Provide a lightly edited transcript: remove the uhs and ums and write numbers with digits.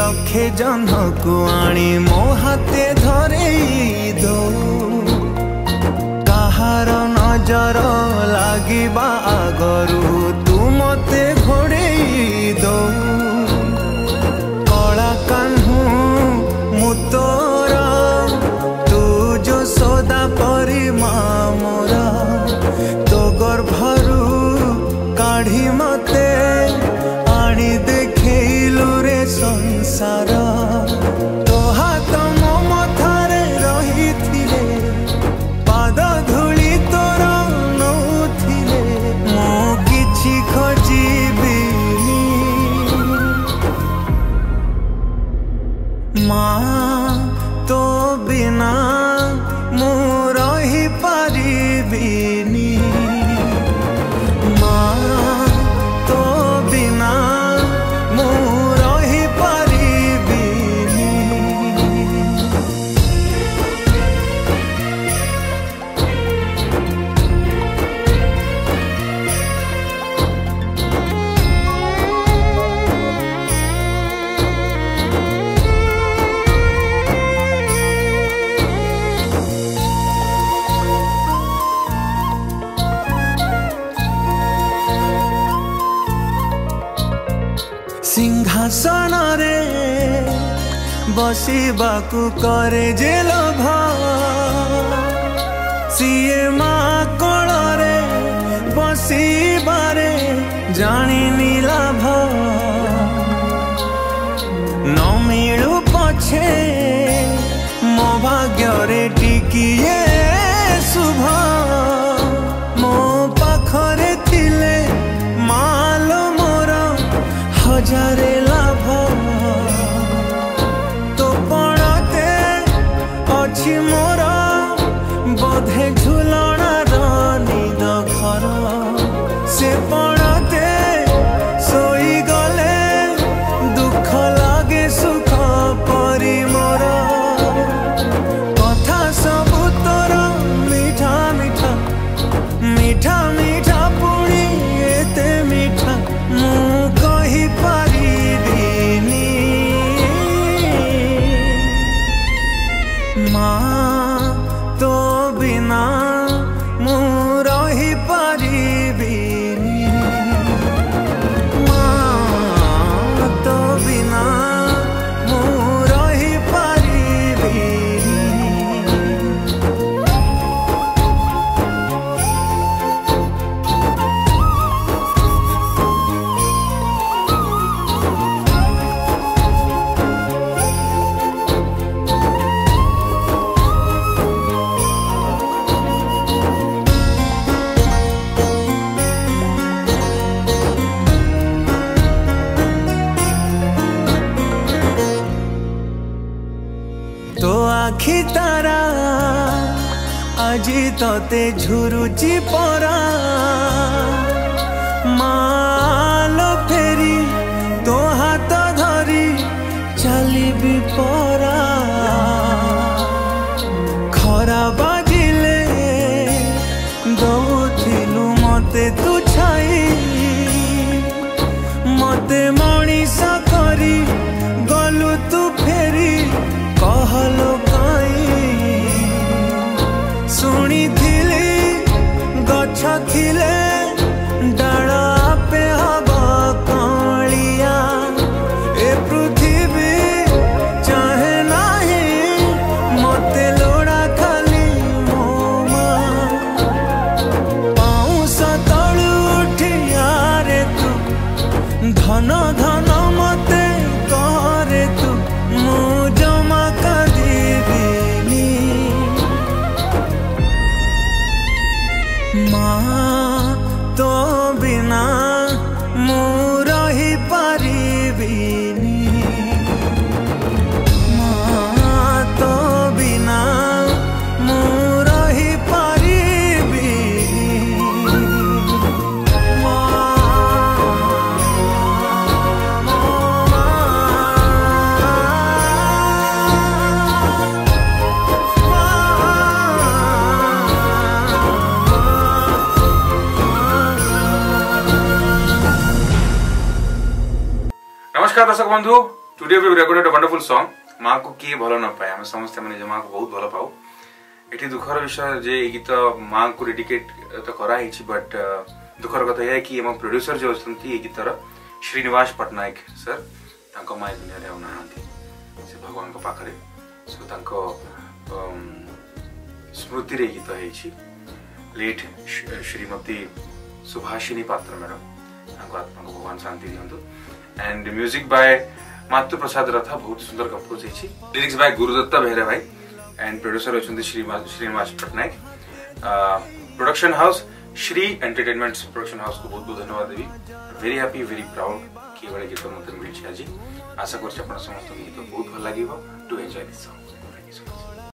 लक्षे जन को आनी मो हाथे धरे दो कहार नजर लागिबा आगरू तू मते घोड़े दो कला कान्हू मु तोरा तू जो सदा परी मोरा तो गर्भरू काढ़ी मते आनी देखलु रे संसार तो हाथ मो मथारे रही थिले पाद धूली तोर नौथिले मो किछि खोजिबिनी माँ तो बिना मु रही पारिबिनी सिंहासन रे बसिबाकू करे जे लोभ सीए माँ कोल रे बसिबारे जानी लाभ न मिलू पछे मो भाग्य रे टिकिए शुभ मो पाखरे थिले मालो मोर हजारे लाभ तो पड़ते अच्छी मोर बोधे झुलणार निद घर से पड़ते सोई गले दुख लागे सुख परी मोर कथा सबु तोर मीठा मीठा मीठा मीठा पुणी एते मीठा मु कही पारिबिनी माँ तो बिना मु रही पारिबिनी माँ तो बिना मु रही पारिबिनी। तो आखि तारा आजी तते झुरुची परा मालो फेरी तो हाथ धरी चली परा खरा बाजिले दौथिलु मते तू छाई मते मनीष करी गलु तू फेरी कहलो काई शुणी थिली गछ थिले डाल आपे हवा कालिया ए पृथ्वी चाहे नाही मते लोड़ा खाली मो माँ पाउस तलु उठिया रे तू धन धन मते करे तू मु जमा कदिबिनी माँ तो बिना मु रही पारिबिनी माँ तो बिना मु रही पारिबिनी नमस्कार दर्शक बंधु today we recorded a wonderful song माँ को किए भल न पाए आम समस्त मैंने माँ को बहुत भल पाऊ ये दुखर विषय जे गीत माँ को डेडिकेट तो कराई बट दुखर कथा यह कि एम प्रोड्यूसर जो अच्छा ये गीतर श्रीनिवास पट्टनायक सर माँ दुनिया ना से भगवान पाखे सो स्मृति रे गीत है लेट श्रीमती सुभाषिनी पात्र मैडम आत्मा को भगवान शांति दिंतु and music by Matu Prasad रथा बहुत सुंदर कंपोज है लिरिक्स बाय गुरुदत्ता बेहरा भाई एंड प्रोड्यूसर अच्छा Srinivas Pattanaik production house Shri entertainment production house को बहुत बहुत धन्यवाद देवी वेरी हैप्पी वेरी प्राउड कि भाई गीत मत मिली आज आशा कर समस्त गीत बहुत भल लगे टू एंजॉय दिस सॉन्ग।